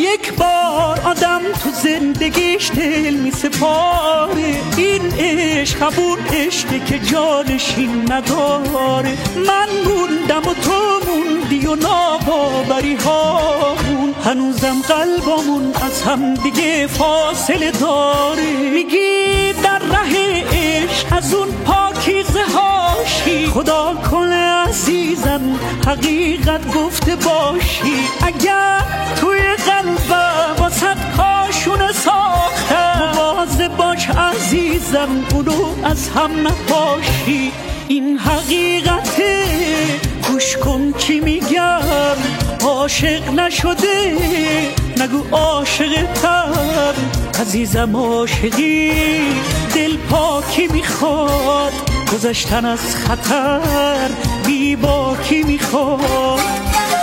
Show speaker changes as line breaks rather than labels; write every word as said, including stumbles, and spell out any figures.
یک بار آدم تو زندگیش دل می سپاره، این عشق همون عشقه که جانشین نداره. من موندم و تو موندی و ناباوری هامون، هنوزم قلبمون از هم دیگه فاصله داره. میگی در ره عشق از اون پاکیزه هاشی، خدا کنه عزیزم حقیقت گفته باشی. اگر توی قلبم واسد کاشونه ساختم، مواظب باش عزیزم اونو از هم نپاشی. این حقیقته گوش کن چی میگم، عاشق نشده نگو عاشقتم. عزیزم عاشقی دل پاکی میخواد، گذشتن از خطر بی باکی میخواد.